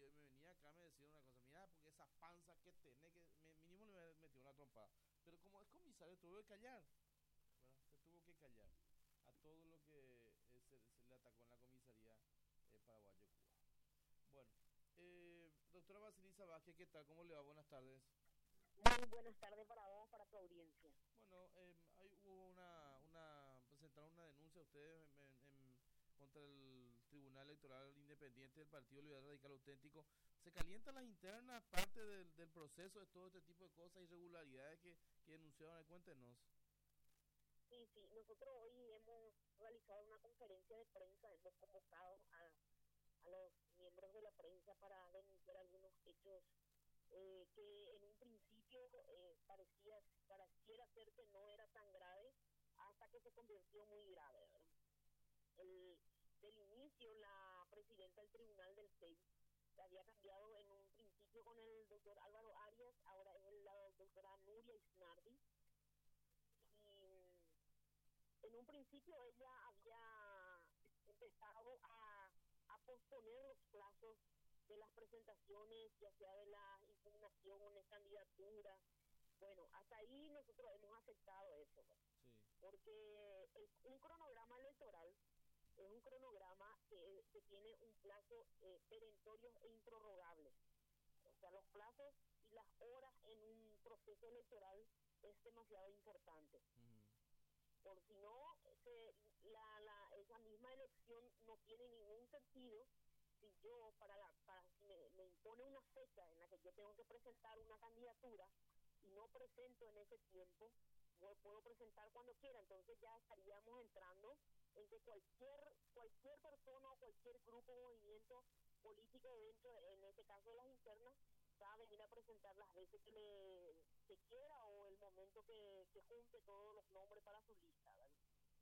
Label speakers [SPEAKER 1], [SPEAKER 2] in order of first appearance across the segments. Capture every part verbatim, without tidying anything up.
[SPEAKER 1] comisario y me venía acá me decía una cosa, mira, porque esa panza que tenés, que me, mínimo le hubiera metido una trompada. Pero como es comisario, tuvo que callar, ¿verdad? Se tuvo que callar a todo lo que eh, se, se le atacó en la comisaría eh, paraguayo Cuba. Bueno, eh, doctora Basilisa Vázquez, ¿qué tal? ¿Cómo le va? Buenas tardes.
[SPEAKER 2] Muy buenas tardes para vos, para tu audiencia.
[SPEAKER 1] Bueno, eh, hay, hubo una, una, presentaron una denuncia ustedes en, en- en- contra el Tribunal Electoral Independiente del Partido Liberal Radical Auténtico. ¿Se calientan las internas parte del, del proceso de todo este tipo de cosas, irregularidades que, que denunciaron? Eh, Cuéntenos.
[SPEAKER 2] Sí, sí, nosotros hoy hemos realizado una conferencia de prensa, hemos convocado a, a los miembros de la prensa para denunciar algunos hechos eh, que en un principio eh, parecía, pareciera ser que no era tan grave hasta que se convirtió muy grave, ¿verdad? El, del inicio, la presidenta del tribunal del C E I se había cambiado en un principio con el doctor Álvaro Arias, ahora es la doctora Nuria Isnardi, y en un principio ella había empezado a, a posponer los plazos de las presentaciones, ya sea de las impugnaciones, candidaturas. Bueno, hasta ahí nosotros hemos aceptado eso, ¿no?
[SPEAKER 1] Sí.
[SPEAKER 2] Porque el, un cronograma electoral es un cronograma que, que tiene un plazo eh, perentorio e improrrogable. O sea, los plazos y las horas en un proceso electoral es demasiado importante.
[SPEAKER 1] Ujú.
[SPEAKER 2] Por si no, se, la, la, esa misma elección no tiene ningún sentido si yo, para la, para si me, me impone una fecha en la que yo tengo que presentar una candidatura y no presento en ese tiempo, yo puedo presentar cuando quiera, entonces ya estaríamos entrando en que cualquier cualquier persona o cualquier grupo o movimiento político dentro, en este caso de las internas, va a venir a presentar las veces que le que quiera o el momento que, que junte todos los nombres para su lista, ¿vale?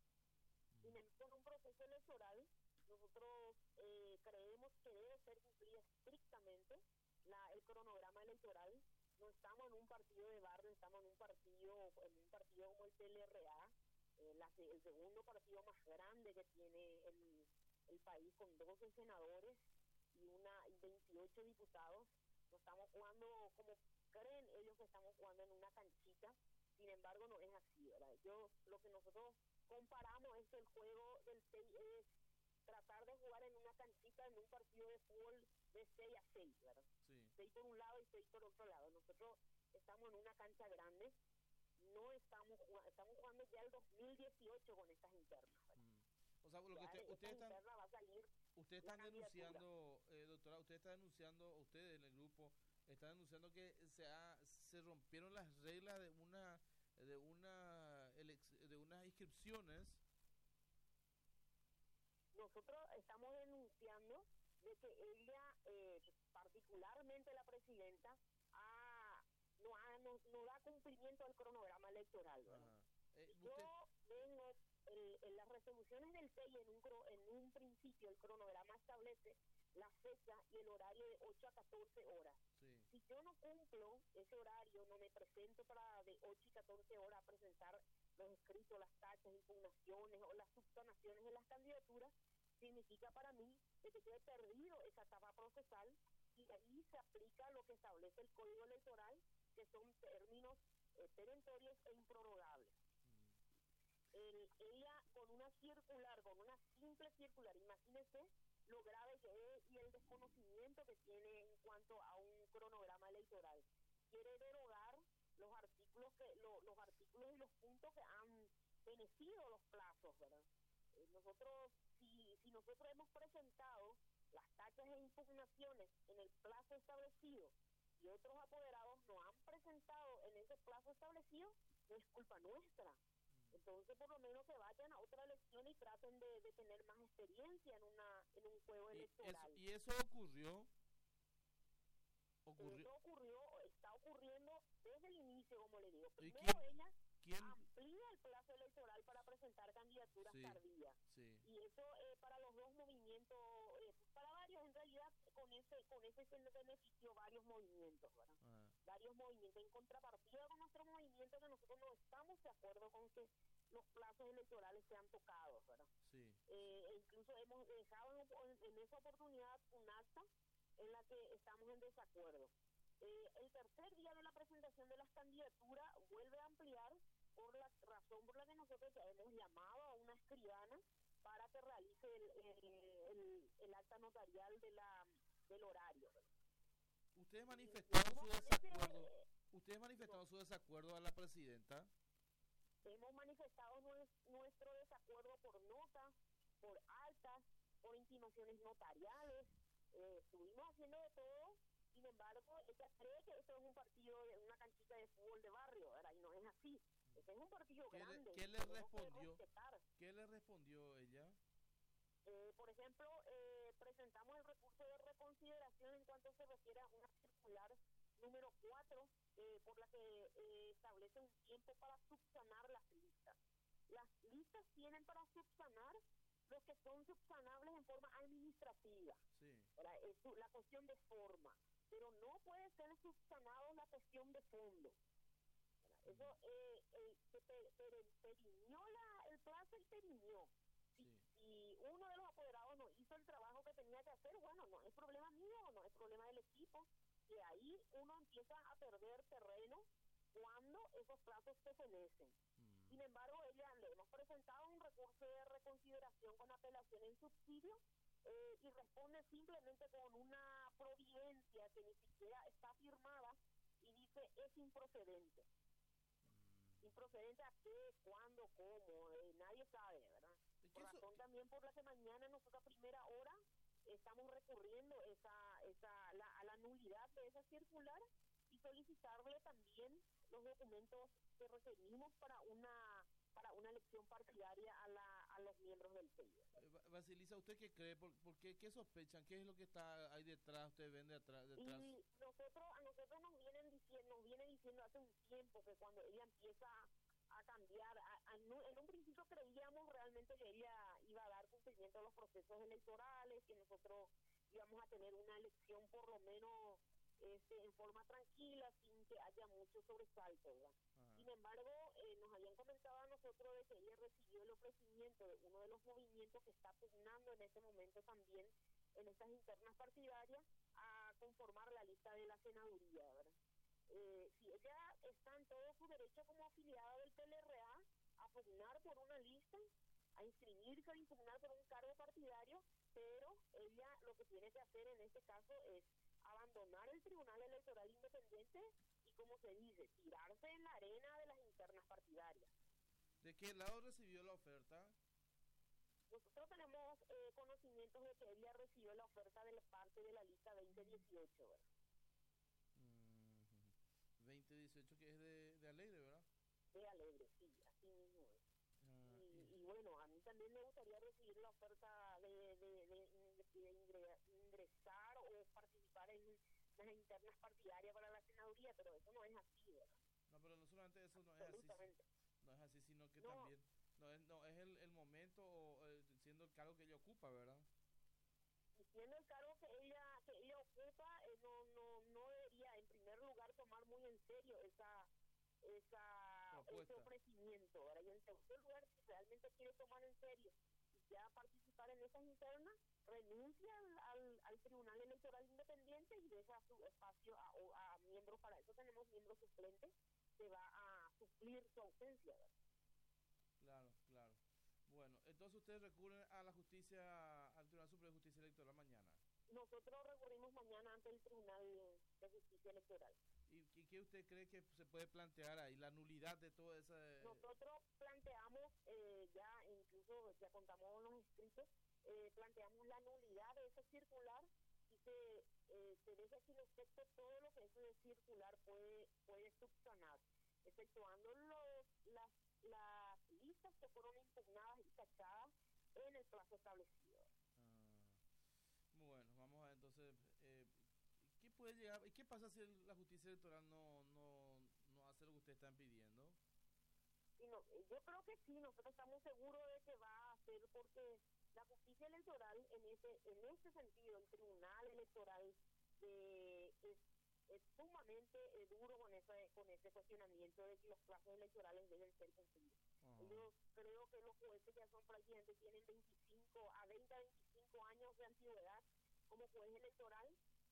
[SPEAKER 2] Sin embargo, en un proceso electoral, nosotros eh, creemos que debe ser cumplida estrictamente la, el cronograma electoral. No estamos en un partido de barrio, estamos en un partido, en un partido como el T L R A, eh, la, el segundo partido más grande que tiene el, el país, con doce senadores y una y veintiocho diputados. No estamos jugando como creen ellos que estamos jugando en una canchita. Sin embargo, no es así, ¿verdad? Yo, lo que nosotros comparamos es que el juego del seis es tratar de jugar en una canchita, en un partido de fútbol de seis a seis, ¿verdad?
[SPEAKER 1] Sí.
[SPEAKER 2] seis por un lado y seis por otro lado. Nosotros estamos en una cancha grande, no estamos jugando, estamos jugando ya el dos mil dieciocho con estas internas, ¿verdad?
[SPEAKER 1] Mm. O sea, lo que
[SPEAKER 2] Ya
[SPEAKER 1] usted,
[SPEAKER 2] de estas
[SPEAKER 1] ustedes están,
[SPEAKER 2] internas va a salir
[SPEAKER 1] ustedes
[SPEAKER 2] la
[SPEAKER 1] están
[SPEAKER 2] candidatura.
[SPEAKER 1] denunciando, eh, doctora, ustedes están denunciando, ustedes en el grupo están denunciando que se ha, se rompieron las reglas de una de una elec- de unas inscripciones.
[SPEAKER 2] Nosotros estamos denunciando de que ella, eh, particularmente la presidenta, ha, no, ha, no, no da cumplimiento al cronograma electoral, ¿verdad?
[SPEAKER 1] Ajá. Eh,
[SPEAKER 2] Si yo
[SPEAKER 1] usted,
[SPEAKER 2] vengo, el, en las resoluciones del C E I, en un, en un principio, el cronograma establece la fecha y el horario de ocho a catorce horas.
[SPEAKER 1] sí.
[SPEAKER 2] Si yo no cumplo ese horario, no me presento para de ocho y catorce horas a presentar los escritos, las tachas, impugnaciones o las subsanaciones de las candidaturas, significa para mí de que yo he perdido esa etapa procesal y ahí se aplica lo que establece el Código Electoral, que son términos eh, perentorios e improrrogables.
[SPEAKER 1] Mm.
[SPEAKER 2] El, ella con una circular, con una simple circular, imagínese lo grave que es y el desconocimiento que tiene en cuanto a un cronograma electoral. Quiere derogar los artículos que lo, los artículos y los puntos que han vencido los plazos, ¿verdad? Eh, nosotros, si, si nosotros hemos presentado las tachas e impugnaciones en el plazo establecido y otros apoderados no han presentado en ese plazo establecido, no es culpa nuestra. Entonces, por lo menos que vayan a otra elección y traten de, de tener más experiencia en una en un juego
[SPEAKER 1] Y eso,
[SPEAKER 2] electoral.
[SPEAKER 1] y eso ocurrió, ocurrió.
[SPEAKER 2] Eso ocurrió, está ocurriendo desde el inicio, como le digo.
[SPEAKER 1] ¿Y
[SPEAKER 2] Primero
[SPEAKER 1] quién,
[SPEAKER 2] ella
[SPEAKER 1] quién?
[SPEAKER 2] amplía el plazo electoral para presentar candidaturas
[SPEAKER 1] Sí,
[SPEAKER 2] tardías.
[SPEAKER 1] sí.
[SPEAKER 2] Y eso eh, para los dos movimientos, eh, para varios, en realidad, con ese con ese se benefició varios movimientos, ¿verdad?
[SPEAKER 1] Ajá.
[SPEAKER 2] Varios movimientos en contrapartida con nuestro movimiento, que nosotros no estamos de acuerdo con que los plazos electorales sean tocados, ¿verdad?
[SPEAKER 1] Sí, sí.
[SPEAKER 2] Eh, e incluso hemos dejado en, en esa oportunidad un acta en la que estamos en desacuerdo. Eh, el tercer día de la presentación de las candidaturas vuelve a ampliar por la razón por la que nosotros ya hemos llamado a una escribana para que realice el, el, el, el acta notarial de la, del horario.
[SPEAKER 1] Ustedes manifestaron su desacuerdo,
[SPEAKER 2] eh,
[SPEAKER 1] ustedes manifestaron
[SPEAKER 2] no,
[SPEAKER 1] su desacuerdo a la presidenta.
[SPEAKER 2] Hemos manifestado nuestro desacuerdo por notas, por altas, por intimaciones notariales, eh, estuvimos haciendo de todo. Sin embargo, ella cree que esto es un partido, de una canchita de fútbol de barrio, ¿verdad? Y no es así. Este es un partido
[SPEAKER 1] ¿Qué
[SPEAKER 2] grande.
[SPEAKER 1] le, ¿qué le respondió? ¿Qué le respondió ella?
[SPEAKER 2] Eh, por ejemplo, eh, presentamos el recurso de reconsideración en cuanto se refiere a una circular número cuatro, eh, por la que eh, establece un tiempo para subsanar las listas. Las listas tienen para subsanar los que son subsanables en forma administrativa.
[SPEAKER 1] Sí.
[SPEAKER 2] Es la cuestión de forma, pero no puede ser subsanado la cuestión de fondo. Eso eh, eh, se per, per, perimió la, el plazo y perimió. Si, sí. si uno de los apoderados no hizo el trabajo que tenía que hacer, bueno, no es problema mío, no es problema del equipo, y ahí uno empieza a perder terreno cuando esos plazos se fenecen. Mm. Sin embargo, ella le hemos presentado un recurso de reconsideración con apelación en subsidio, eh, y responde simplemente con una providencia que ni siquiera está firmada y dice es improcedente. Mm. ¿Improcedente a qué, cuándo, cómo? Eh, nadie sabe, ¿verdad? Por razón también por la que mañana nosotros a primera hora estamos recurriendo esa, esa, la, a la nulidad de esa circular y solicitarle también los documentos que requerimos para una para una elección partidaria a, la, a los miembros del P I B.
[SPEAKER 1] Eh, Basilisa, ¿usted qué cree? ¿Por, por qué, qué sospechan? ¿Qué es lo que está ahí detrás? ¿Usted ven detrás? detrás?
[SPEAKER 2] Y nosotros, a nosotros nos vienen diciendo, nos viene diciendo hace un tiempo que cuando ella empieza a cambiar, a, a, en un principio creíamos realmente que ella iba a dar cumplimiento a los procesos electorales, que nosotros íbamos a tener una elección por lo menos este, en forma tranquila, sin que haya mucho sobresalto, ¿verdad? Sin embargo, eh, nos habían comentado a nosotros de que ella recibió el ofrecimiento de uno de los movimientos que está pugnando en este momento también en estas internas partidarias a conformar la lista de la senaduría, ¿verdad? Eh, si ella está en todo su derecho como afiliada del P L R A a pugnar por una lista, a inscribirse, a impugnar por un cargo partidario, pero ella lo que tiene que hacer en este caso es abandonar el Tribunal Electoral Independiente y, como se dice, tirarse en la arena de las internas partidarias.
[SPEAKER 1] ¿De qué lado recibió la oferta?
[SPEAKER 2] Nosotros tenemos eh, conocimientos de que ella recibió la oferta de la parte de la lista veinte dieciocho, ¿verdad?
[SPEAKER 1] Mm, veinte dieciocho, que es de, de Alegre, ¿verdad?
[SPEAKER 2] De Alegre, sí, así mismo es. Ah, y, y bueno, a mí también me gustaría recibir la oferta de, de, de, de ingresar o participar en las internas partidarias para la senaduría, pero eso no es así, ¿verdad?
[SPEAKER 1] No, pero no solamente eso no es así, no es así, sino que no. también no es, no es el, el momento o eh, siendo el cargo que ella ocupa, ¿verdad?
[SPEAKER 2] Y siendo el cargo que ella que ella ocupa, eh, no no no debería en primer lugar tomar muy en serio esa esa ese ofrecimiento, ¿verdad? Y en tercer lugar, si realmente quiere tomar en serio y ya participar en esas internas, renuncia al, al, al Tribunal Electoral Independiente y deja su espacio a, a, a miembros. Para eso tenemos miembros suplentes que va a suplir su ausencia, ¿verdad?
[SPEAKER 1] Claro, claro. Bueno, entonces ustedes recurren a la justicia, al Tribunal Superior de Justicia Electoral mañana.
[SPEAKER 2] Nosotros recurrimos mañana ante el Tribunal de Justicia Electoral.
[SPEAKER 1] ¿Y, y qué usted cree que se puede plantear ahí? ¿La nulidad de todo ese...?
[SPEAKER 2] Nosotros planteamos, eh, ya incluso ya contamos con los escritos, eh, planteamos la nulidad de ese circular y se, eh, se deja sin efecto todo lo que ese circular puede, puede subsanar, efectuando los, las, las listas que fueron impugnadas y tachadas en el plazo establecido.
[SPEAKER 1] Ah, bueno, vamos a ver entonces... Eh, ¿Qué puede llegar? ¿Y qué pasa si la justicia electoral no no no hace lo que ustedes están pidiendo?
[SPEAKER 2] Y no, yo creo que sí, nosotros estamos seguros de que va a hacer, porque la justicia electoral en ese en ese sentido, el tribunal electoral eh, es, es sumamente eh, duro con ese con ese cuestionamiento de que los plazos electorales deben ser cumplidos. Uh-huh. Yo creo que los jueces ya son prácticamente tienen veinticinco a veinte a veinticinco años de antigüedad como juez electoral.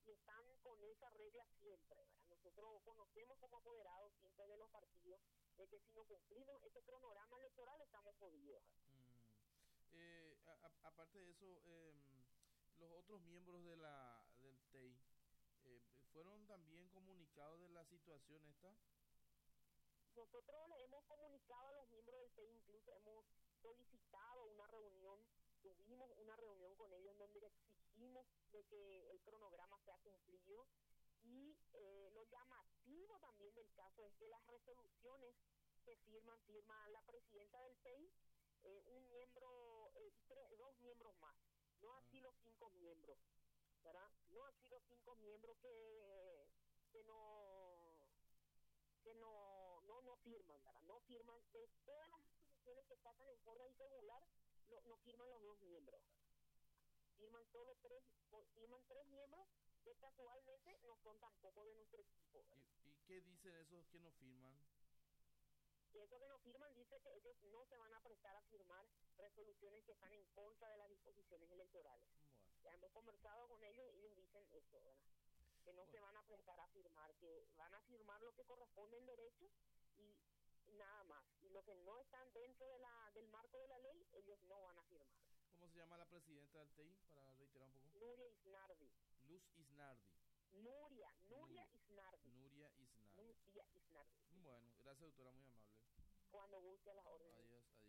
[SPEAKER 2] y están con esa regla siempre, ¿verdad? Nosotros conocemos como apoderados siempre de los partidos de que si no cumplimos ese cronograma electoral estamos jodidos.
[SPEAKER 1] Mm. Eh, a- a- aparte de eso, em, los otros miembros de la del T E I eh, fueron también comunicados de la situación esta.
[SPEAKER 2] Nosotros le hemos comunicado a los miembros del T E I, incluso hemos solicitado una reunión, tuvimos una reunión con ellos en donde le exigimos de que el cronograma sea cumplido y eh, lo llamativo también del caso es que las resoluciones que firman, firma la presidenta del T E I, eh, un miembro, eh, tres, dos miembros más, no
[SPEAKER 1] Ah.
[SPEAKER 2] así los cinco miembros, ¿verdad? No así los cinco miembros que, que no que no, no, no firman, ¿verdad? No firman, de todas las resoluciones que pasan en forma irregular, no, no firman los dos miembros, ¿verdad? Firman solo tres, firman tres miembros que casualmente no son tampoco de nuestro equipo, ¿verdad?
[SPEAKER 1] ¿Y, y qué dicen esos que no firman?
[SPEAKER 2] Y eso que no firman dice que ellos no se van a prestar a firmar resoluciones que están en contra de las disposiciones electorales.
[SPEAKER 1] Bueno,
[SPEAKER 2] Ya hemos conversado con ellos y ellos dicen eso, ¿verdad? Que no
[SPEAKER 1] Bueno.
[SPEAKER 2] se van a prestar a firmar, que van a firmar lo que corresponde en derecho y nada más. Y lo que no están dentro de la del marco de la ley, ellos no van a firmar.
[SPEAKER 1] ¿cómo se llama la presidenta del T E I? Para reiterar un poco.
[SPEAKER 2] Nuria Isnardi.
[SPEAKER 1] Luz Isnardi.
[SPEAKER 2] Nuria, Nuria
[SPEAKER 1] Nuria.
[SPEAKER 2] Isnardi.
[SPEAKER 1] Nuria Isnardi.
[SPEAKER 2] Nuria Isnardi.
[SPEAKER 1] Bueno, gracias doctora, muy amable.
[SPEAKER 2] Cuando guste a las órdenes.
[SPEAKER 1] Adiós, adiós.